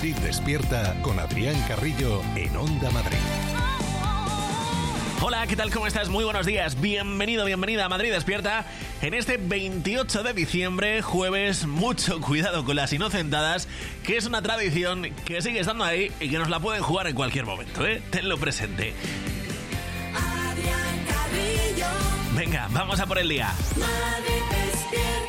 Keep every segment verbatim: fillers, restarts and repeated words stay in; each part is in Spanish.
Madrid Despierta con Adrián Carrillo en Onda Madrid. Hola, ¿qué tal? ¿Cómo estás? Muy buenos días. Bienvenido, bienvenida a Madrid Despierta en este veintiocho de diciembre, jueves. Mucho cuidado con las inocentadas, que es una tradición que sigue estando ahí y que nos la pueden jugar en cualquier momento, ¿eh? Tenlo presente. Adrián Carrillo. Venga, vamos a por el día. Madrid Despierta.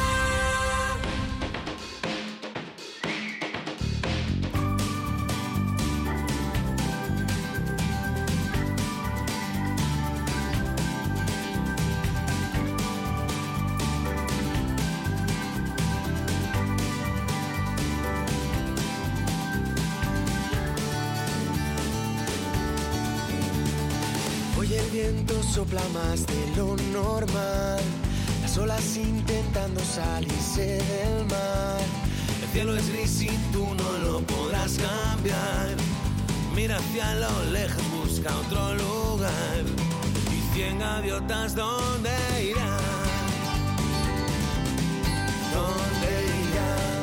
Hoy el viento sopla más de lo normal, las olas intentando salirse del mar. El cielo es gris y tú no lo podrás cambiar. Mira hacia lo lejos, busca otro lugar. Y cien gaviotas, ¿dónde irán? ¿Dónde irán?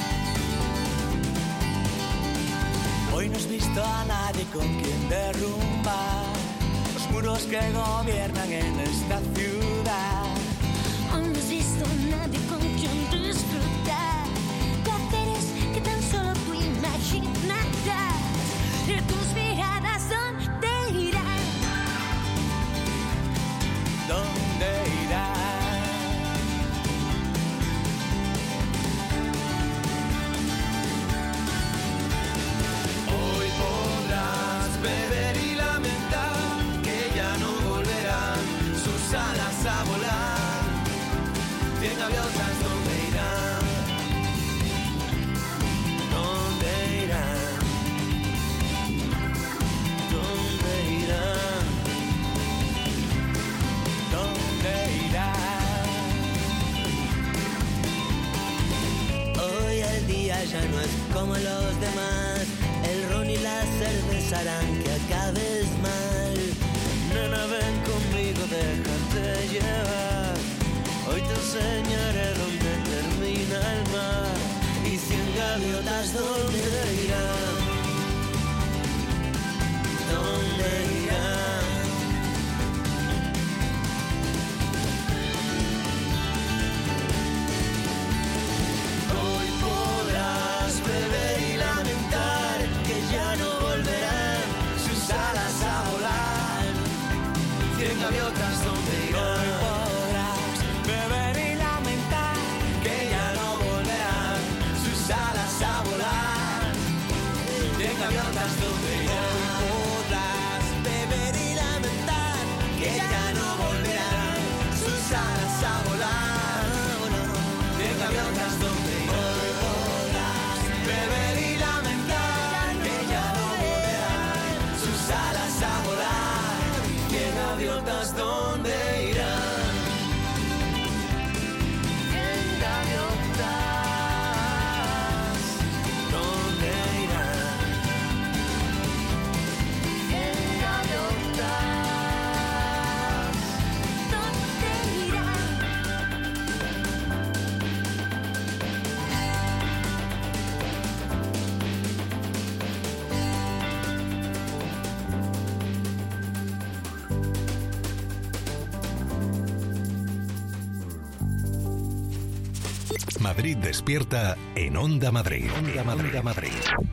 Hoy no has visto a nadie con quien derrumbar los muros que gobiernan en esta ciudad. Aún no has visto a nadie con quien disfrutar placeres que tan solo tú imaginarás. Y tus miradas, ¿dónde irán? ¿Dónde irán? Hoy podrás beber y lamentar que ya no volverán sus alas a volar. Cien gaviotas, ¿dónde irán? ¿Dónde irán? ¿Dónde irán? ¿Dónde irán? Hoy el día ya no es como los demás. El ron y la cerveza harán que acabes mal. Nena, ven conmigo, déjate llevar. Hoy te enseñaré dónde termina el mar. Y cien gaviotas, ¿dónde irán? ¿Dónde irán? Hoy podrás beber y lamentar que ya no volverán sus alas a volar. Cien gaviotas, ¿dónde irán? Hoy podrás beber y lamentar que ya no volverán sus alas a volar. Cien gaviotas, ¿dónde irán? Hoy podrás beber y lamentar que ya no volverán sus alas a volar. Cien gaviotas, ¿dónde irán? Hoy podrás beber y lamentar que ya no volverán sus alas a volar. Cien gaviotas, ¿dónde irán? Cien gaviotas, ¿dónde irán? Cien gaviotas, ¿Dónde irán? Madrid Despierta en Onda Madrid. Onda Madrid. Onda Madrid.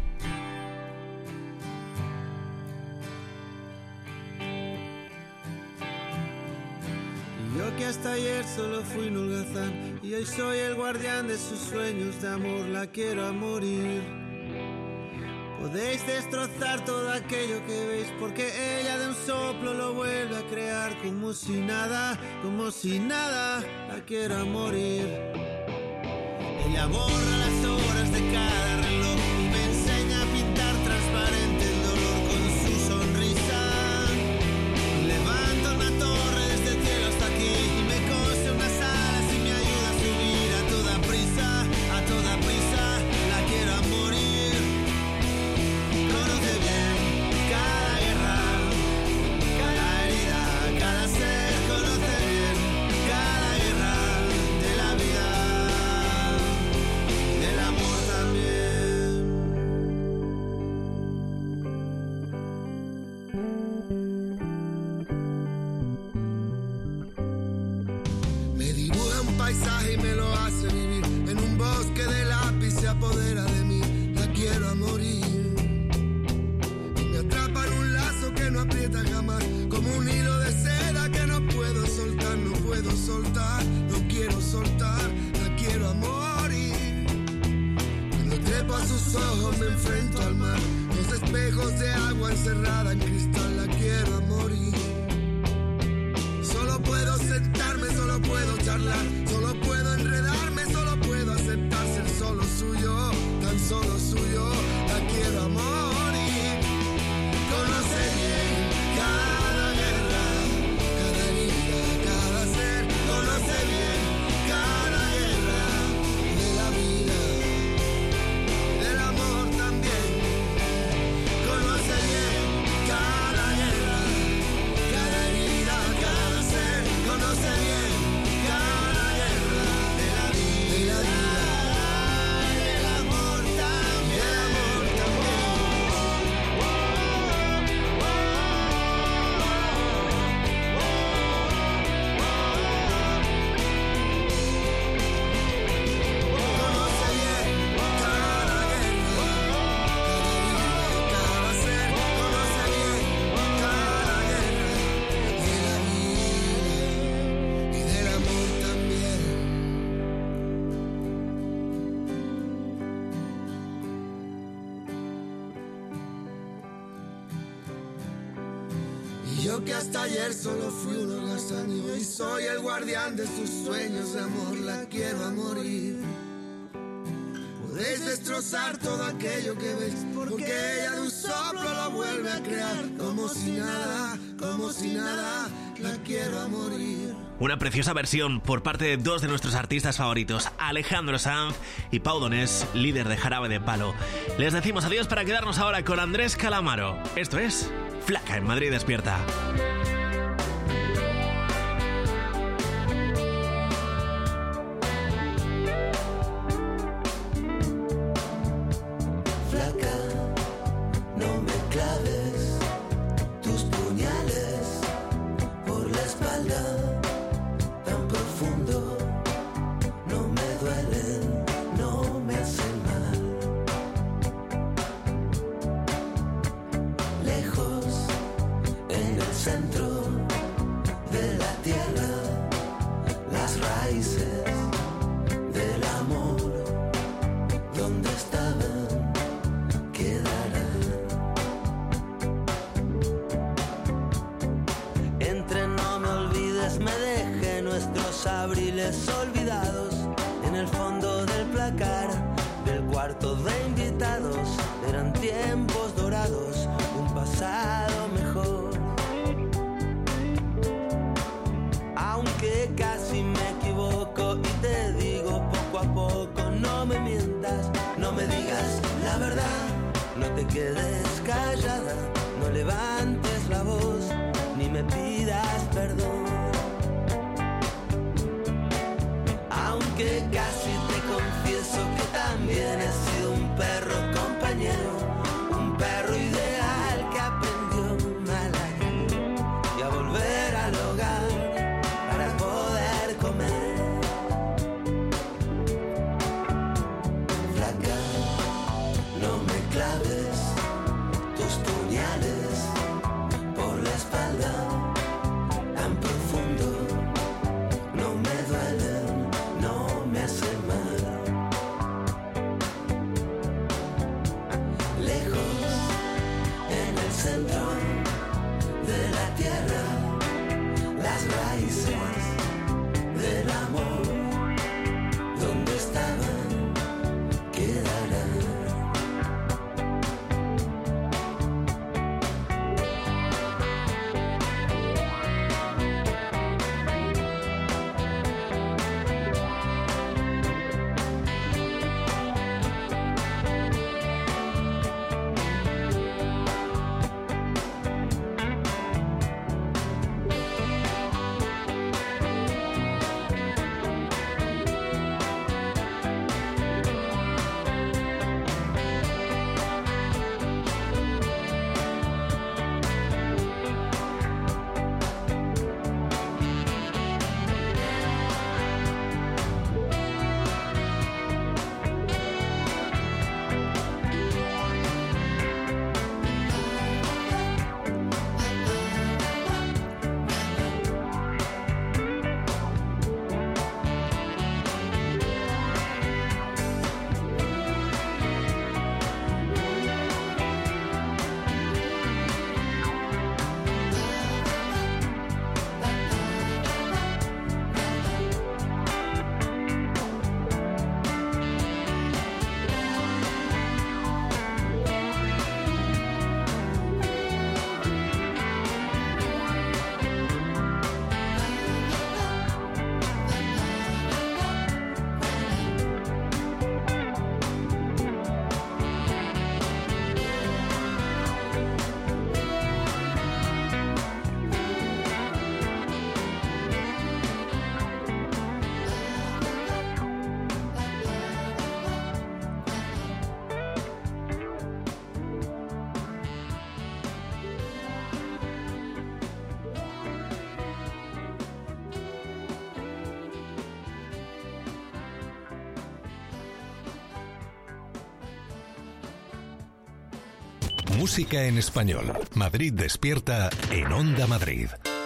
Y yo que hasta ayer solo fui un holgazán, y hoy soy el guardián de sus sueños de amor, la quiero a morir. Podéis destrozar todo aquello que veis, porque ella de un soplo lo vuelve a crear, como si nada, como si nada, la quiero a morir. Ella borra las horas de cada reloj y me enseña a pintar transparente el dolor con su sonrisa. Levanta una torre desde el cielo hasta aquí y me cose unas alas y me ayuda a subir a toda prisa, a toda prisa, la quiero a morir. Conoce bien cada guerra, cada herida, cada ser, conoce bien cada guerra de la vida. tus ojos me enfrento al mar. Los espejos de agua encerrada en cristal, la quiero a morir. Solo puedo sentarme, solo puedo charlar, solo puedo enredarme, solo puedo aceptar ser solo suyo, tan solo suyo, la quiero a morir. Conoce bien cada guerra, cada herida, cada ser, conoce bien cada guerra de la vida, del amor también. Conoce bien cada guerra, cada herida, cada ser, conoce bien cada guerra de la vida, de la vida, del amor también, del amor también. Conoce bien cada guerra, cada herida, cada ser, conoce bien cada guerra de la vida y del amor también. Y yo que hasta ayer solo fui un holgazán y hoy soy el guardián de sus sueños de amor, la quiero a morir. Podéis destrozar todo aquello que veis, porque ella de un soplo lo vuelve a crear. Como si nada, como si nada, la quiero a morir. Una preciosa versión por parte de dos de nuestros artistas favoritos, Alejandro Sanz y Pau Donés, líder de Jarabe de Palo. Les decimos adiós para quedarnos ahora con Andrés Calamaro. Esto es Flaca en Madrid Despierta. Flaca, no me claves tus puñales por la espalda tan profundo. No me duelen, no me hacen mal. Lejos, en el centro de la tierra, las raíces del amor, donde estaban, quedarán. Entre no me olvides, me dejé nuestros abriles olvidados en el fondo del placar del cuarto de invitados. Eran tiempos dorados, un pasado mejor. Aunque casi me equivoco y te digo poco a poco, no me mientas, no me digas la verdad, no te quedes callada, no levantes la voz, ni me pidas perdón. Aunque casi te confieso que también he sido un perro compañero, un perro ideal que aprendió mal a ir y a volver al hogar para poder comer. Flaca, no me claves tus puñales por la espalda tan profundo. No me duelen, no me Música en español. Madrid despierta en Onda Madrid.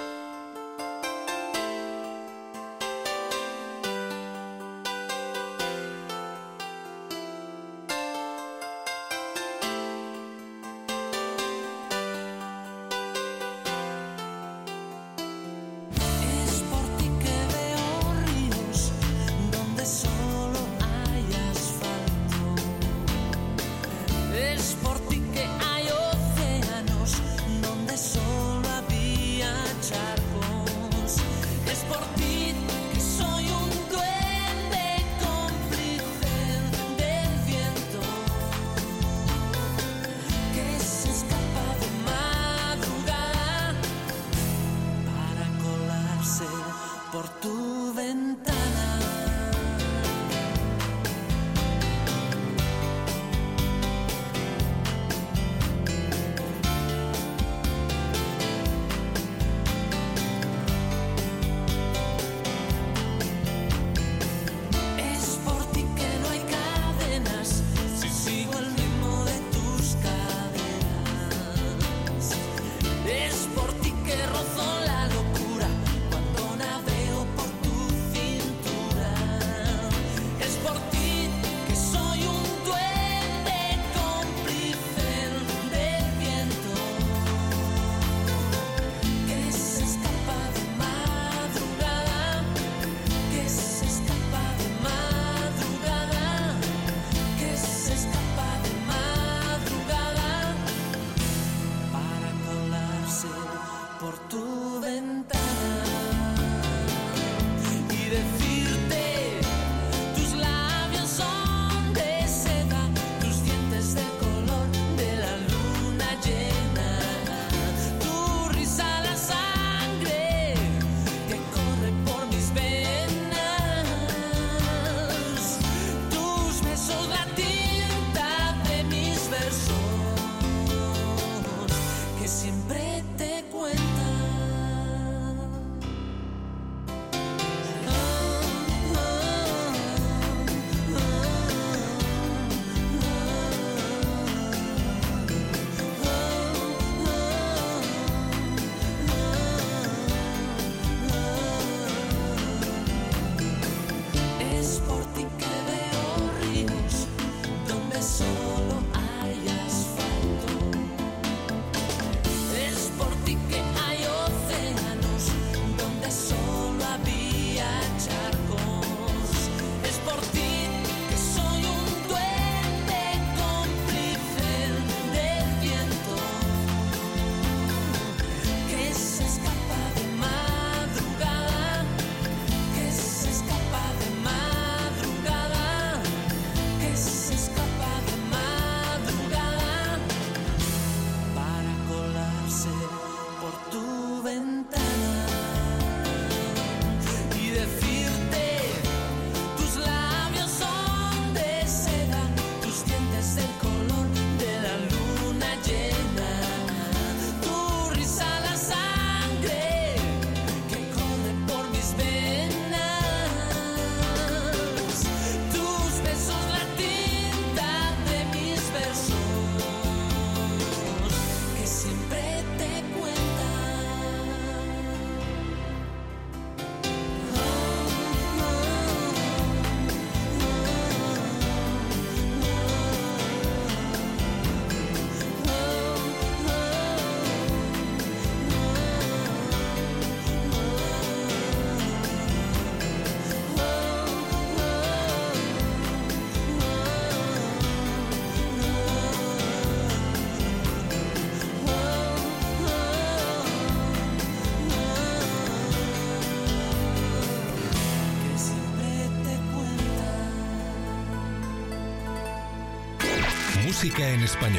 Música en español.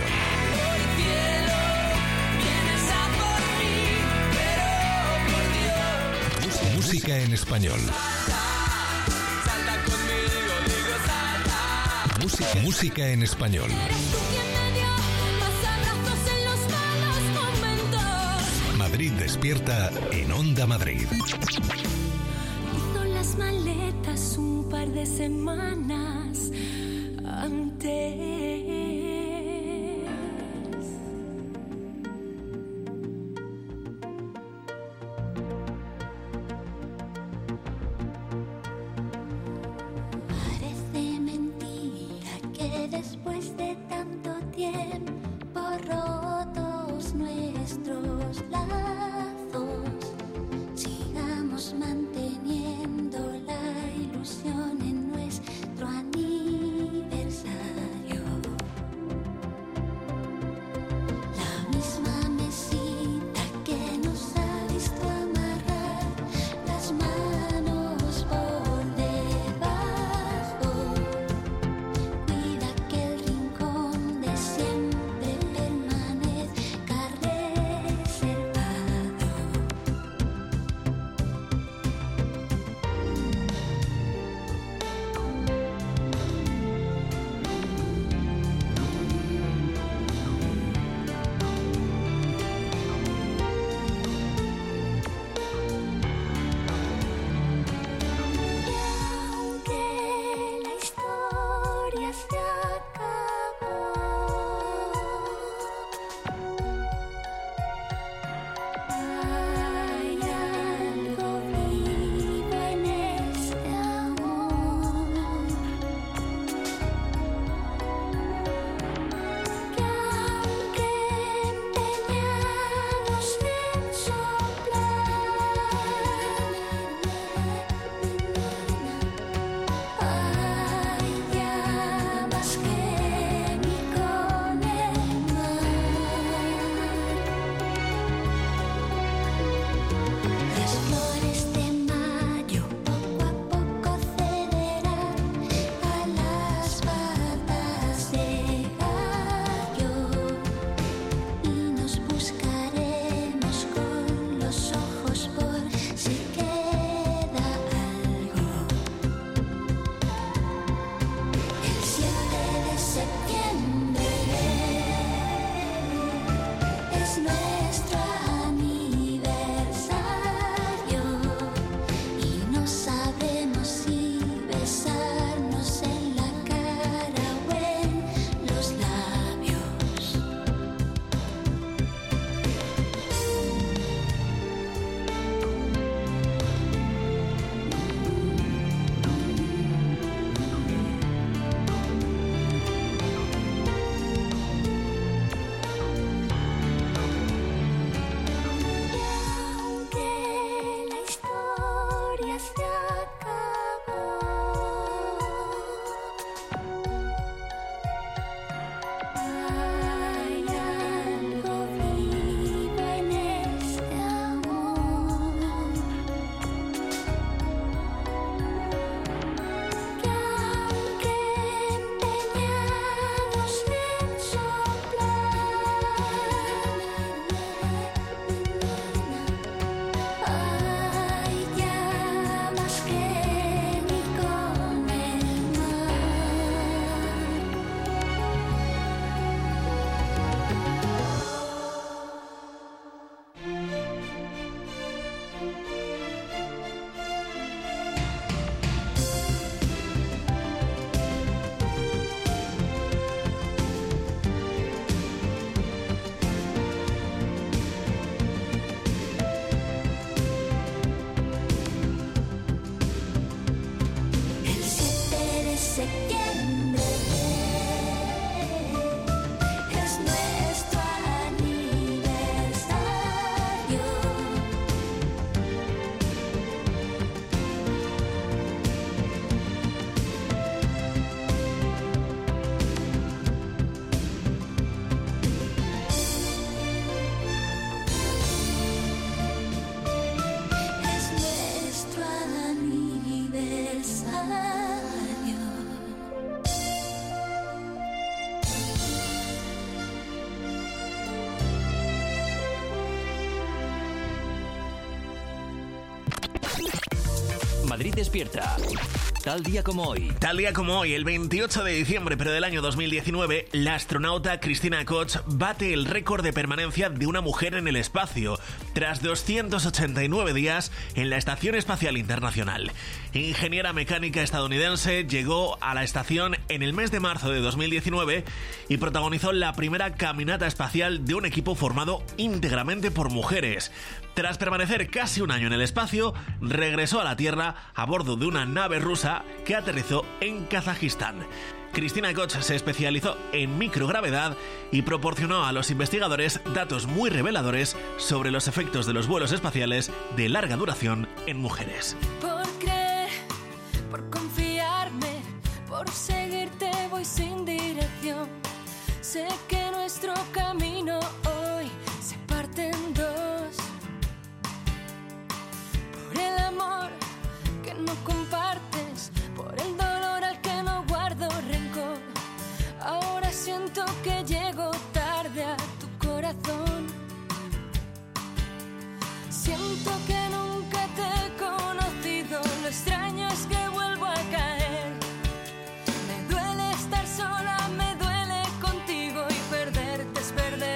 Música en español. Música, música en español. Madrid despierta en Onda Madrid. Hizo las maletas un par de semanas antes. Madrid Despierta. Tal día como hoy. Tal día como hoy, el veintiocho de diciembre, pero del año dos mil diecinueve, la astronauta Christina Koch bate el récord de permanencia de una mujer en el espacio, tras doscientos ochenta y nueve días en la Estación Espacial Internacional. Ingeniera mecánica estadounidense, llegó a la estación en el mes de marzo de dos mil diecinueve y protagonizó la primera caminata espacial de un equipo formado íntegramente por mujeres. Tras permanecer casi un año en el espacio, regresó a la Tierra a bordo de una nave rusa que aterrizó en Kazajistán. Christina Koch se especializó en microgravedad y proporcionó a los investigadores datos muy reveladores sobre los efectos de los vuelos espaciales de larga duración en mujeres. Por creer, por confiarme, por seguirte voy sin dirección. Sé que nuestro camino hoy se parte en dos. Por el amor que no compartes, por el dolor al que no guardo rencor. Ahora siento que llego tarde a tu corazón. Siento que nunca te he conocido, lo extraño es que vuelvo a caer. Me duele estar sola, me duele contigo y perderte es perder.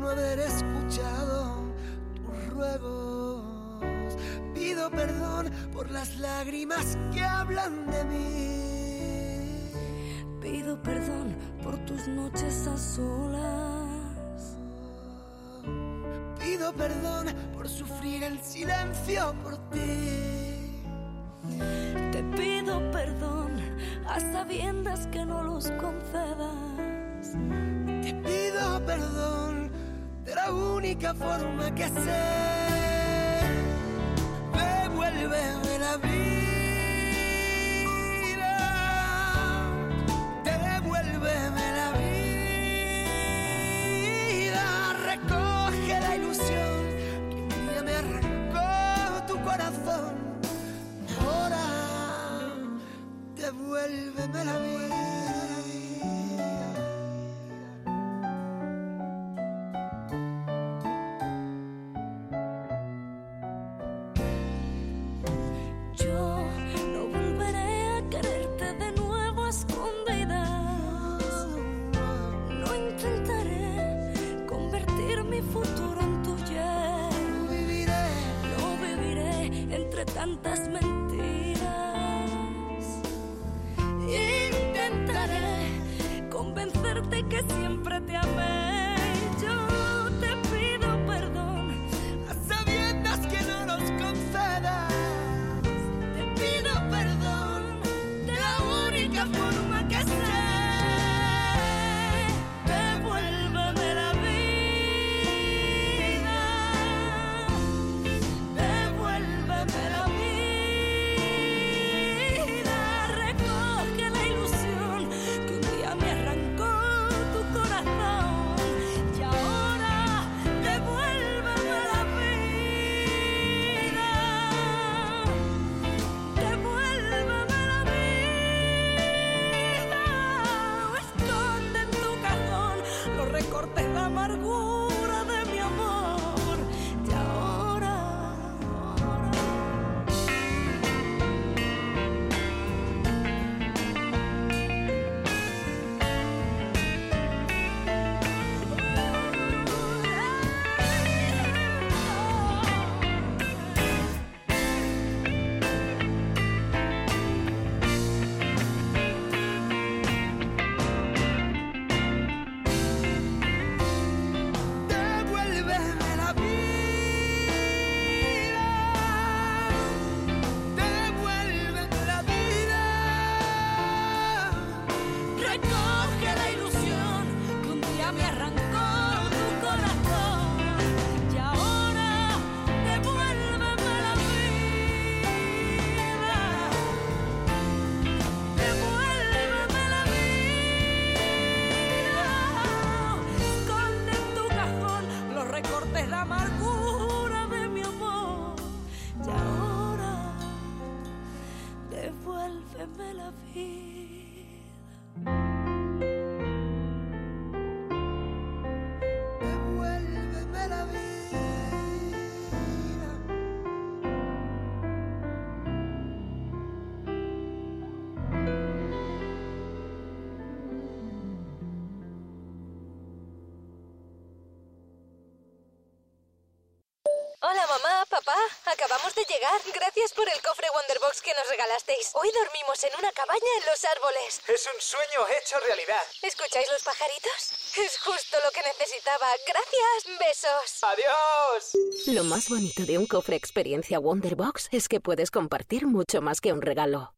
no haber escuchado tus ruegos. Pido perdón por las lágrimas que hablan de mí. Pido perdón por tus noches a solas. Pido perdón por sufrir el silencio por ti. Te pido perdón a sabiendas que no los concedas. Te pido perdón de la única forma que sé. Devuélveme la vida, devuélveme la vida, recoge la ilusión que un día me arrancó tu corazón. Ahora devuélveme la vida. Tantas mentiras, intentaré convencerte que siempre te amé. Yo te pido perdón a sabiendas que no nos concedas. Te pido perdón de la única forma que sé. Devuélveme la vida, devuélveme la amargura de mi amor. Y ahora, devuélveme la vida. Devuélveme la vida. Hola mamá, papá, acabamos de llegar. Gracias por el cofre Wonderbox que nos regalasteis. Hoy dormimos en una cabaña en los árboles. Es un sueño hecho realidad. ¿Escucháis los pajaritos? Es justo lo que necesitaba. Gracias, besos. ¡Adiós! Lo más bonito de un cofre experiencia Wonderbox es que puedes compartir mucho más que un regalo.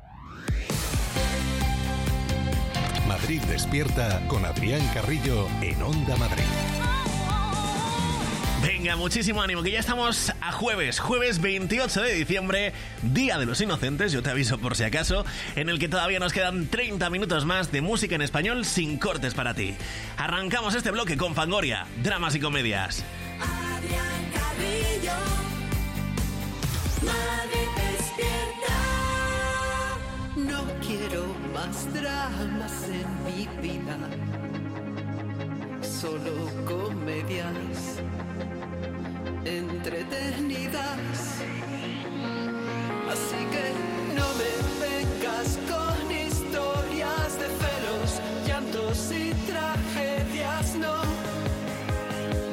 Madrid despierta con Adrián Carrillo en Onda Madrid. Venga, muchísimo ánimo, que ya estamos a jueves, jueves veintiocho de diciembre, Día de los Inocentes, yo te aviso por si acaso, en el que todavía nos quedan treinta minutos más de música en español sin cortes para ti. Arrancamos este bloque con Fangoria, dramas y comedias. Adrián Carrillo, Madrid despierta. No quiero más dramas en mi vida, solo comedias entretenidas. Así que no me vengas con historias de celos, llantos y tragedias, no.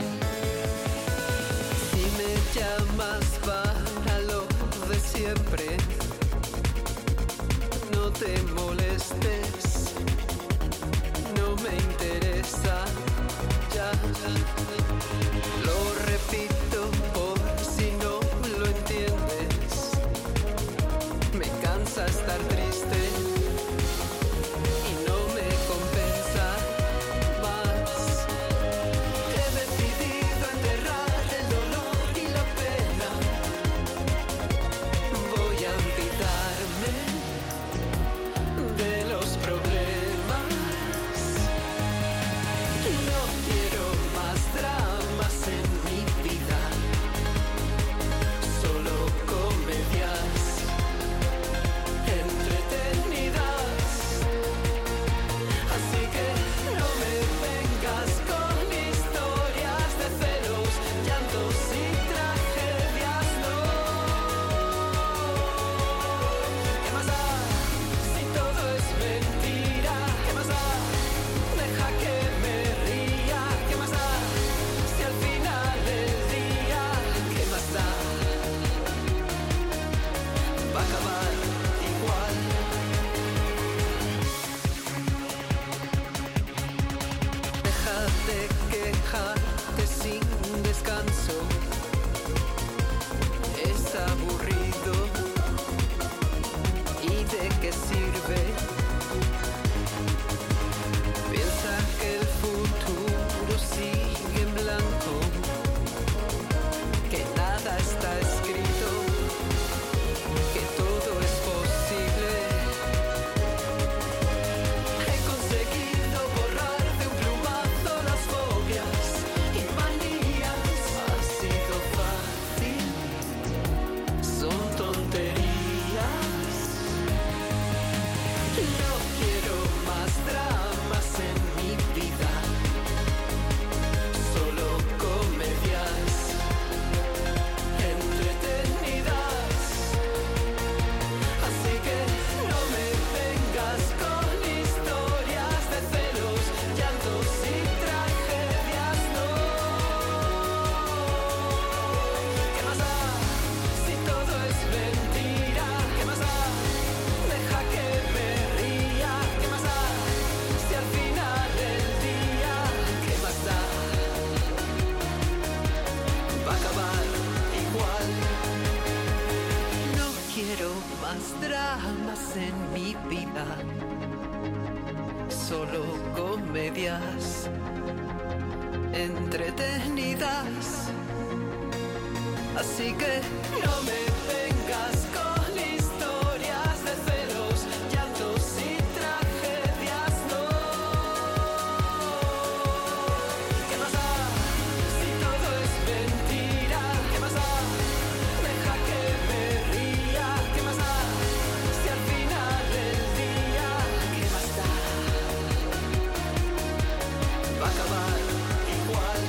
en mi vida, solo comedias entretenidas. Así que no me vengas con historias de celos, llantos y tragedias, no. ¿Qué más da si todo es mentira? ¿Qué más da? Deja que me ría. ¿Qué más da si al final del día? ¿Qué más da? Va a acabar igual.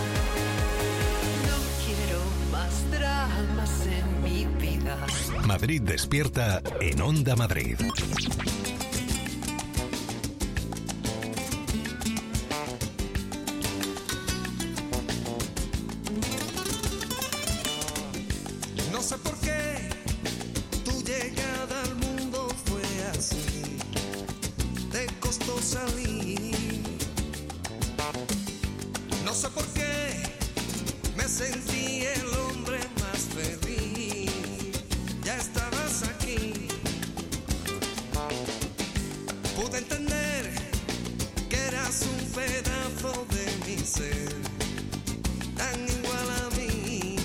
No quiero más dramas en mi vida. Madrid despierta en Onda Madrid. No sé por qué tu llegada al mundo fue así, te costó salir. No sé por qué me sentí el hombre más feliz. Ya estabas aquí. Pude entender que eras un pedazo de mi ser, tan igual a mí.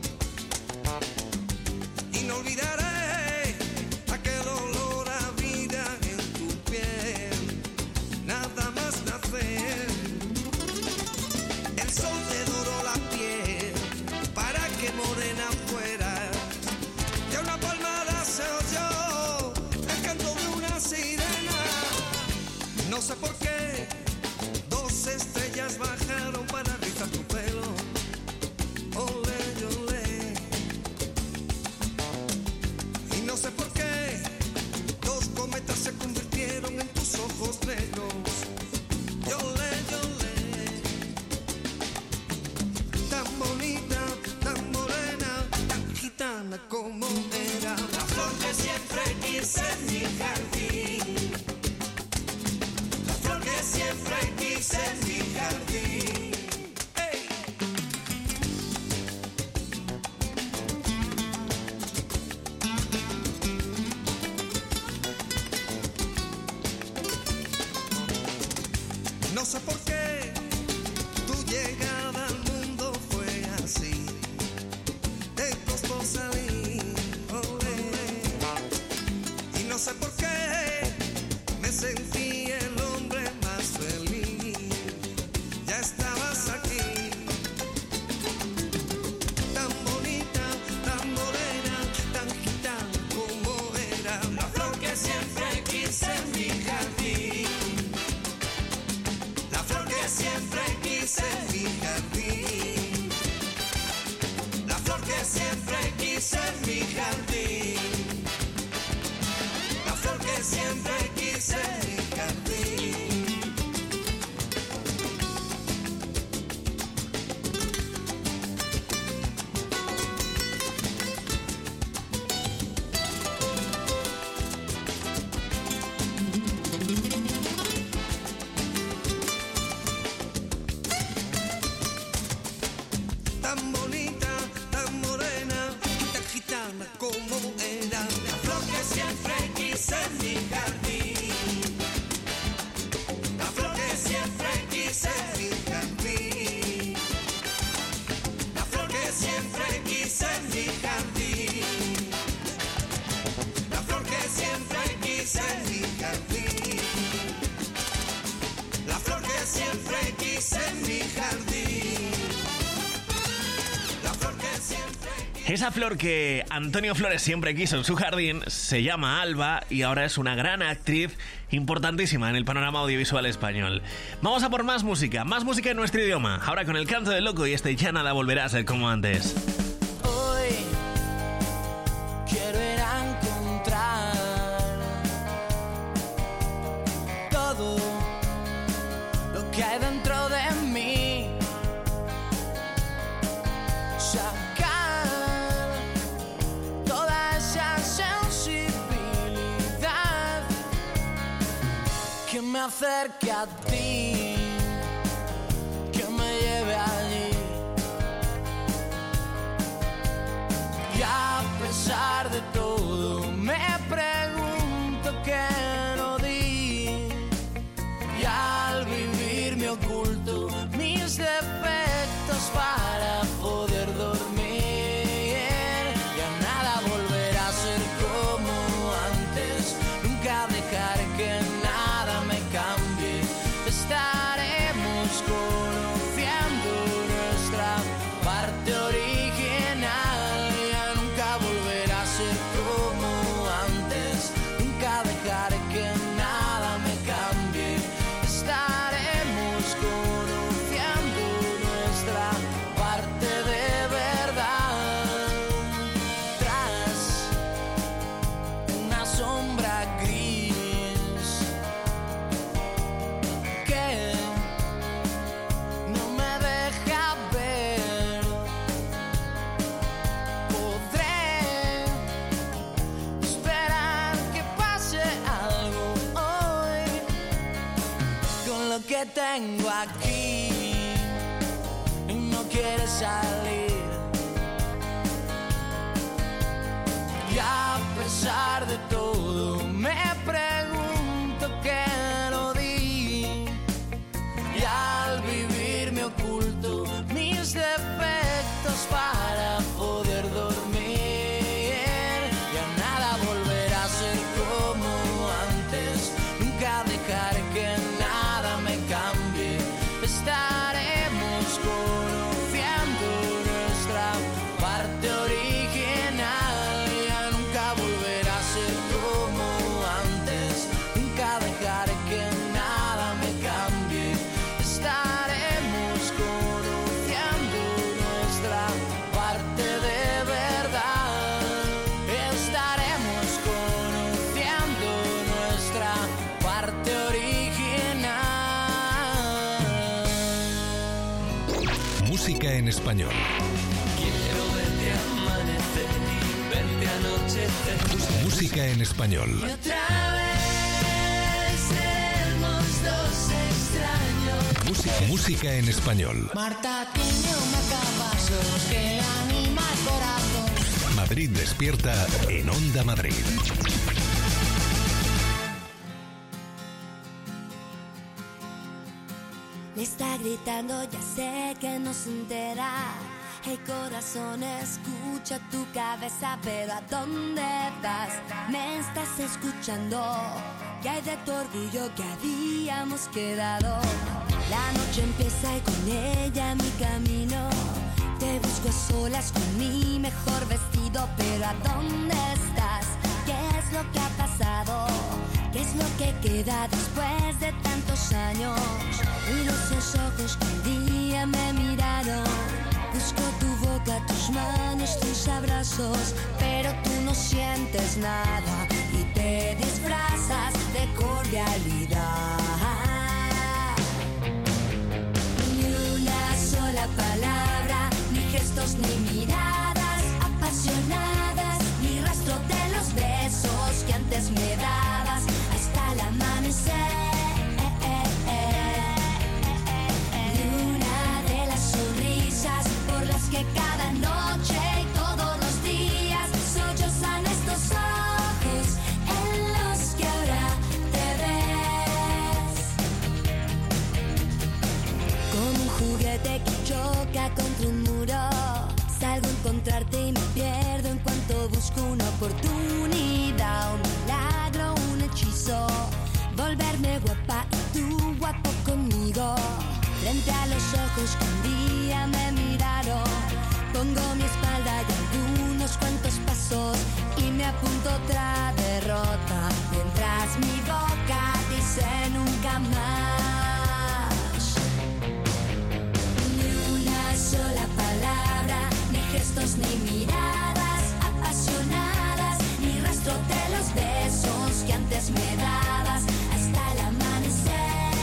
Y no olvidaré aquel olor a vida en tu piel, nada más nacer. El sol te doró la piel para que morena fuera. Y a una palmada se oyó el canto de una sirena. No sé por qué dos estrellas bajaron para rizar tu pelo. Olé, olé. Y no sé por qué dos cometas se convirtieron en tus ojos negros. Yolé, yolé. Tan bonita, tan morena, tan gitana como era. La flor que siempre quise en mi jardín. La flor que siempre quise en mi jardín. Hey. No sé por qué tu llegada al mundo fue así, te costó salir, olé. Y no sé por qué me sentí el hombre más feliz. Ya estabas aquí, tan bonita, tan morena, tan gitana como era. La flor que siempre quise en mi jardín. La flor que siempre quise en mi jardín. La flor que siempre quise en mi jardín. La flor que siempre quise en mi jardín. Tan bonita, tan morena, tan gitana como era. La flor que siempre quise en mi jardín. La flor que siempre quise en mi jardín. La flor que siempre quise en mi jardín. La flor que siempre quise en mi jardín. La flor que siempre quise en mi jardín. Esa flor que Antonio Flores siempre quiso en su jardín se llama Alba y ahora es una gran actriz importantísima en el panorama audiovisual español. Vamos a por más música, más música en nuestro idioma. Ahora con El Canto del Loco y este Ya Nada Volverá a Ser Como Antes. Hoy quiero ir a encontrar todo lo que hay dentro de mí. Sacar toda esa sensibilidad que me acerque a ti, que me lleve allí. Y a pesar de todo me pregunto te tengo aquí y no quieres salir. Y a pesar de todo me pregunto qué lo di. Y al vivir me oculto mis defectos para poder dormir. Ya nada volverá a ser como antes. Nunca dejaré que nada me cambie. Estaremos conociendo nuestra parte original. Ya nunca volverá a ser como antes. Nunca dejaré que nada me cambie. Estaremos conociendo nuestra parte de verdad. Estaremos conociendo nuestra parte original. Música en español. Quiero verte amanecer y verte anochecer. Música en español. Y otra vez seremos dos extraños. Música, música en español. Marta tiene un marcapasos que anima el corazón. Madrid despierta en Onda Madrid. Me está gritando, ya sé que no se entera. Hey corazón, escucha tu cabeza, pero ¿a dónde vas? Me estás escuchando. ¿Qué hay de tu orgullo que habíamos quedado? La noche empieza y con ella mi camino. Te busco a solas con mi mejor vestido, pero ¿a dónde estás? ¿Qué es lo que ha pasado? ¿Qué es lo que queda después de tantos años? Miro esos ojos que un día me miraron. Busco tu boca, tus manos, tus abrazos, pero tú no sientes nada y te disfrazas de cordialidad. Ni una sola palabra, ni gestos, ni miradas apasionadas, ni rastro de los besos que antes me dabas hasta el amanecer. Que cada noche y todos los días sollozan estos ojos en los que ahora te ves. Como un juguete que choca contra un muro, salgo a encontrarte y me pierdo en cuanto busco una oportunidad, un milagro, un hechizo, volverme guapa y tú guapo conmigo. Frente a los ojos que un día me miraron, pongo mi espalda y algunos cuantos pasos y me apunto otra derrota, mientras mi boca dice nunca más. Ni una sola palabra, ni gestos, ni miradas apasionadas, ni rastro de los besos que antes me dabas hasta el amanecer.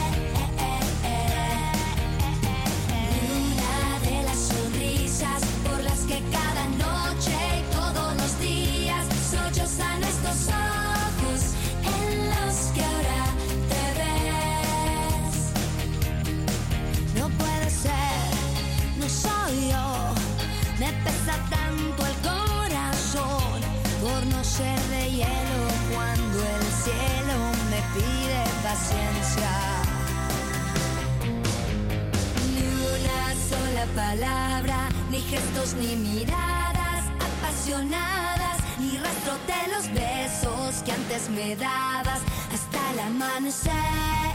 Por las que cada noche y todos los días sollozan estos ojos en los que ahora te ves. No puede ser, no soy yo, me pesa tanto el corazón por no ser de hielo cuando el cielo me pide paciencia. Ni una sola palabra, ni gestos, ni miradas apasionadas, ni rastro de los besos que antes me dabas hasta el amanecer.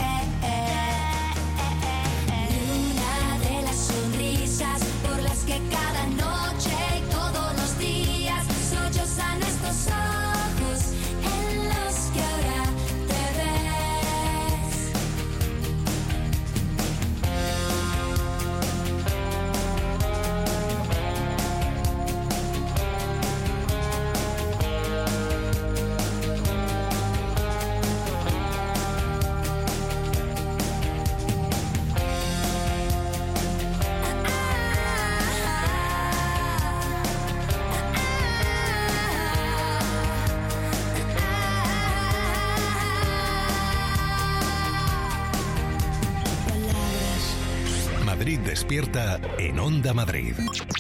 Ni una de las sonrisas por las que cada noche y todos los días sollozan estos ojos en los que ahora te ves. Despierta en Onda Madrid.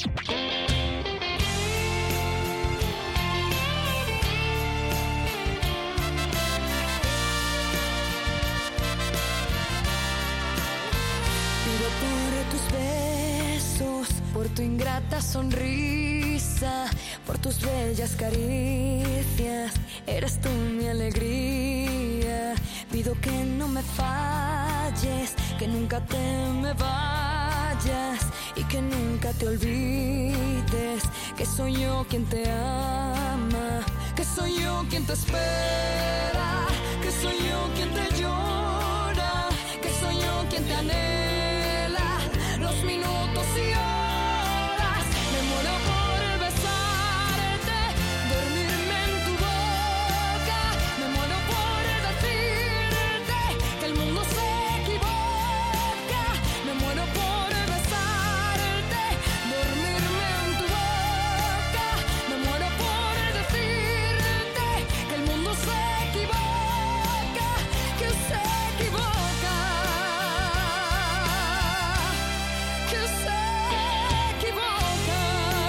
Pido por tus besos, por tu ingrata sonrisa, por tus bellas caricias, eres tú mi alegría. Pido que no me falles, que nunca te me vayas y que nunca te olvides que soy yo quien te ama, que soy yo quien te espera, que soy yo quien te llora, que soy yo quien te anhela los minutos y horas. Me muero por besarte, dormirme en tu boca, me muero por decirte que el mundo se equivoca, me muero por besarte, dormirme en tu boca, me muero por decirte que el mundo se equivoca, que se equivoca, que se equivoca.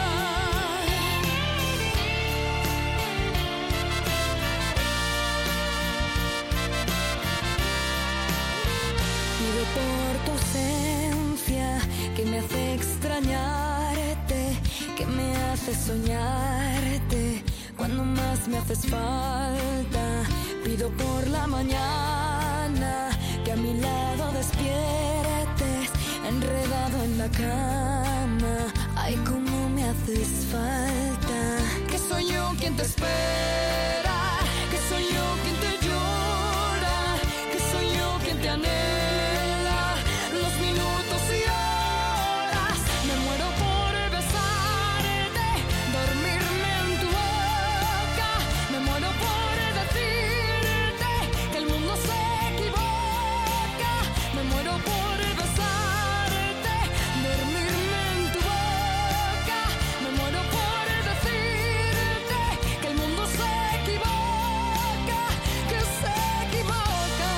Pido por tu ausencia que me hace extrañarte, que me hace soñarte cuando más me haces falta. Pido por la mañana que a mi lado despiertes, enredado en la cama. Ay, cómo me haces falta. Que soy yo quien te espera, que soy yo quien te llora, que soy yo quien te anhela los minutos y horas. Me muero por besarte, dormirme en tu boca, me muero por decirte que el mundo se equivoca, me muero por besarte, dormirme en tu boca, me muero por decirte que el mundo se equivoca, que se equivoca,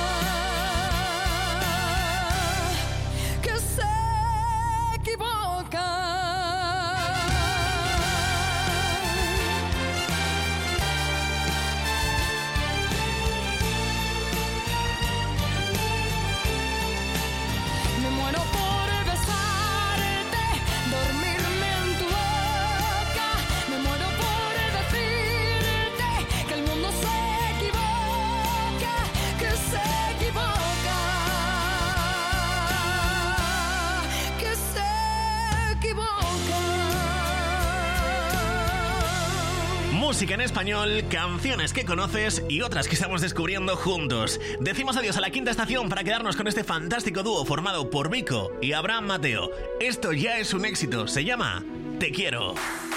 que se equivoca. Me muero por besarte, dormirme en tu boca, me muero por decirte que el mundo se equivoca, que se equivoca, que se equivoca. Música en español, canciones que conoces y otras que estamos descubriendo juntos. Decimos adiós a la quinta estación para quedarnos con este fantástico dúo formado por Vico y Abraham Mateo. Esto ya es un éxito, se llama Te Quiero.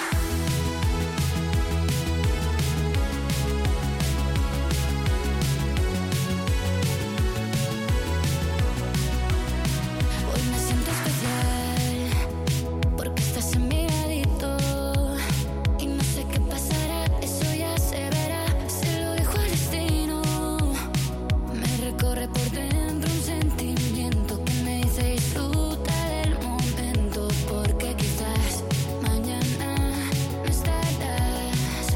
Hoy me siento especial porque estás en mi ladito y no sé qué pasará, eso ya se verá. Se lo dejo al destino. Me recorre por dentro un sentimiento que me dice disfruta del momento, porque quizás mañana no estarás.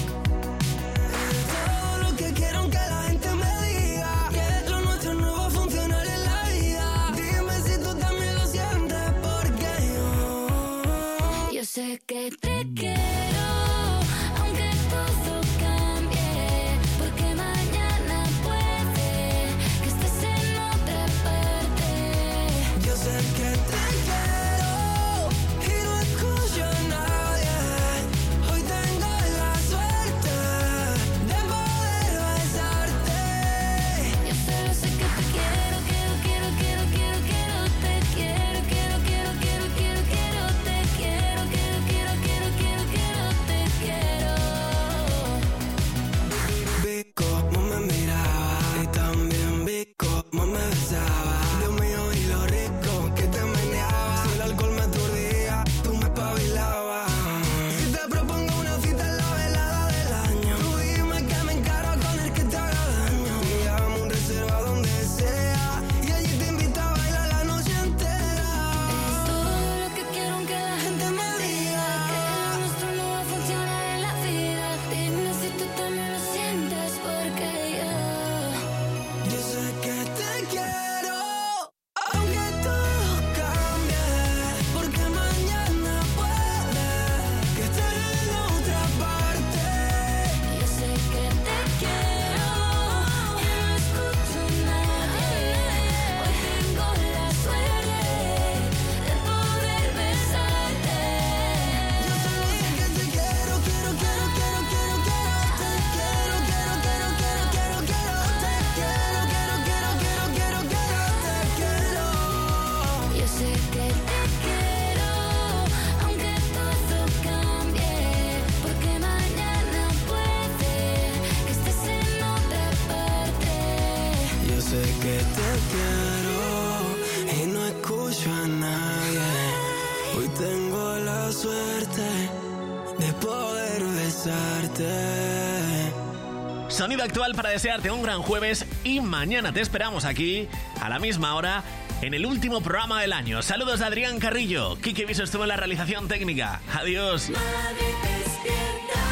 Todo lo que quiero que la gente me diga, que lo nuestro no va a funcionar en la vida. Dime si tú también lo sientes, porque yo Yo sé que te quiero, aunque todo cambie, porque mañana puede que estés en otra parte. Yo sé que te quiero y no escucho a nadie. Hoy tengo la suerte de poder besarte. Yo solo sé que te quiero, quiero, quiero, quiero, quiero, quiero, te quiero, quiero, quiero, quiero, quiero, quiero, te quiero, quiero, quiero, quiero, quiero, quiero, besarte. Sonido actual para desearte un gran jueves y mañana te esperamos aquí a la misma hora en el último programa del año. Saludos de Adrián Carrillo. Kike Viso estuvo en la realización técnica. Adiós. Madrid despierta.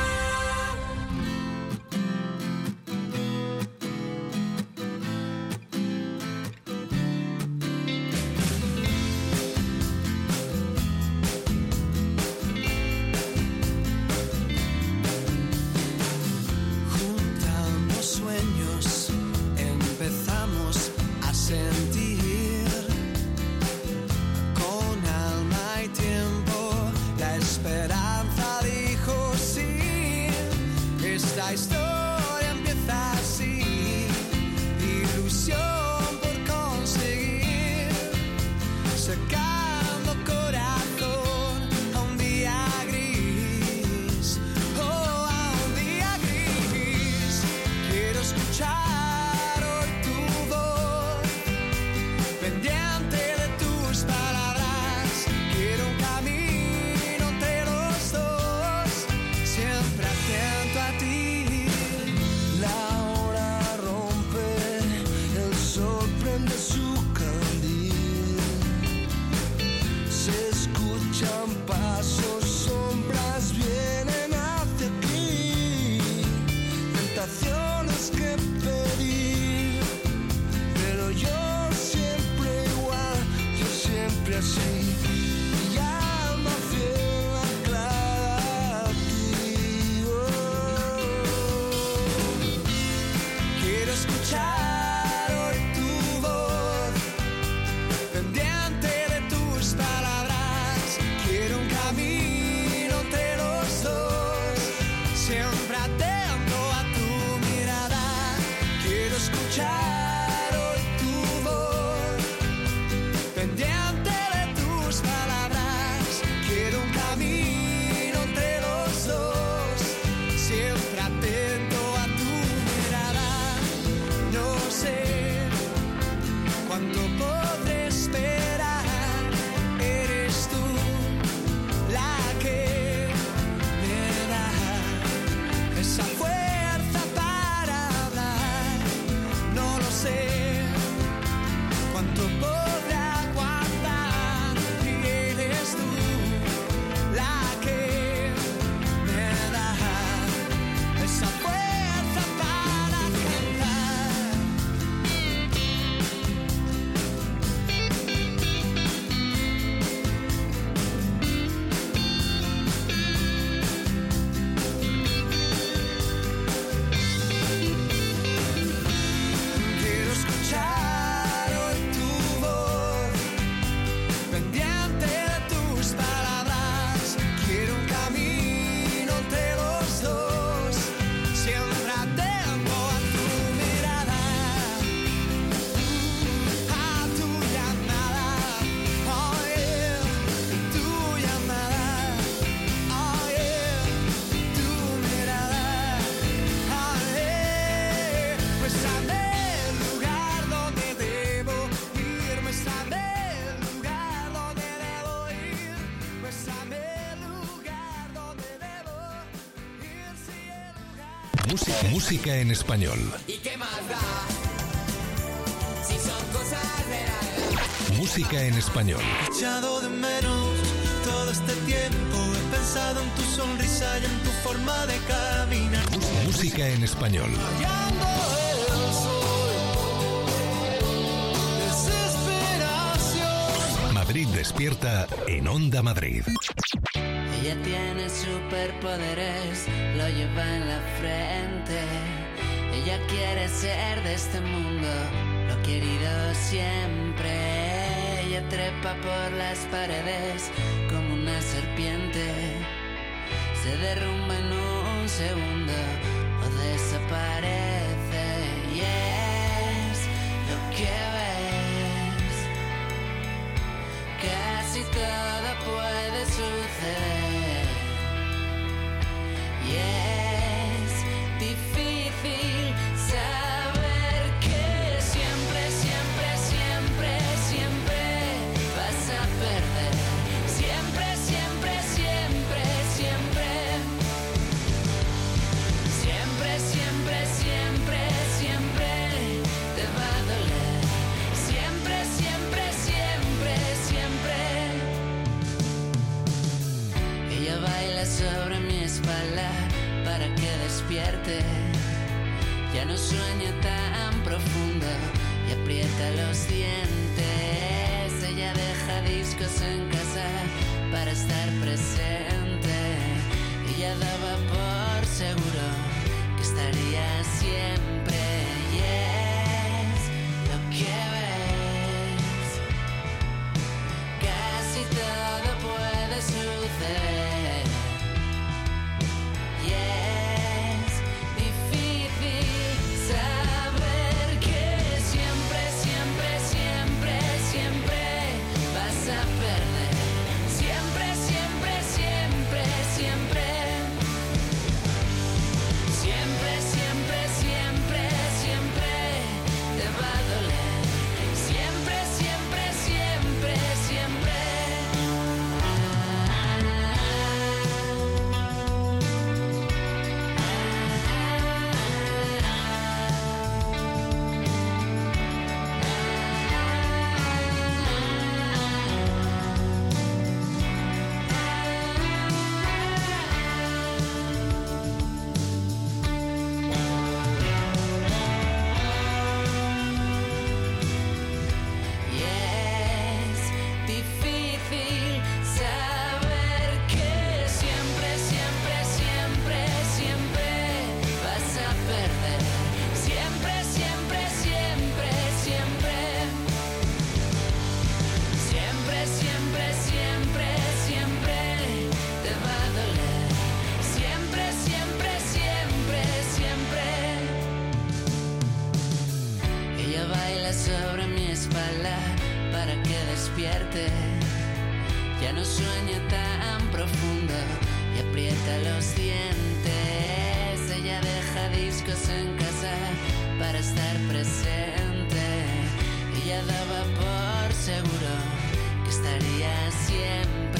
Música, música en español. ¿Y qué más da? Si son cosas de la... Música en español. He echado de menos todo este tiempo. He pensado en tu sonrisa y en tu forma de caminar. Música en español. Rayando el sol, desesperación. Madrid despierta en Onda Madrid. Ella tiene superpoderes, lo lleva en la frente. Ella quiere ser de este mundo, lo ha querido siempre. Ella trepa por las paredes como una serpiente. Se derrumba en un segundo o desaparece. Y es lo que ves. Casi todo puede suceder. Y es difícil saber que siempre, siempre, siempre, siempre vas a perder. Siempre, siempre, siempre, siempre. sobre mi espalda para que despierte. Ya no sueña tan profundo y aprieta los dientes. Ella deja discos en casa para estar presente. Ella daba por seguro que estaría siempre. Y es lo que ves. Casi todo puede suceder. Y es difícil saber que siempre, siempre, siempre, siempre vas a perder. Siempre, siempre, siempre, siempre. Siempre, siempre, siempre, siempre te va a doler. Siempre, siempre, siempre, siempre. Y es difícil saber que siempre, siempre, siempre, siempre vas a perder. Siempre, siempre, siempre, siempre. Siempre, siempre, siempre, siempre te va a doler. Siempre, siempre, siempre, siempre. Ella baila sobre mi espalda para que despierte. Ya no sueña tan profundo y aprieta los dientes. Ella deja discos en casa para estar presente. Ella daba por seguro que estaría siempre.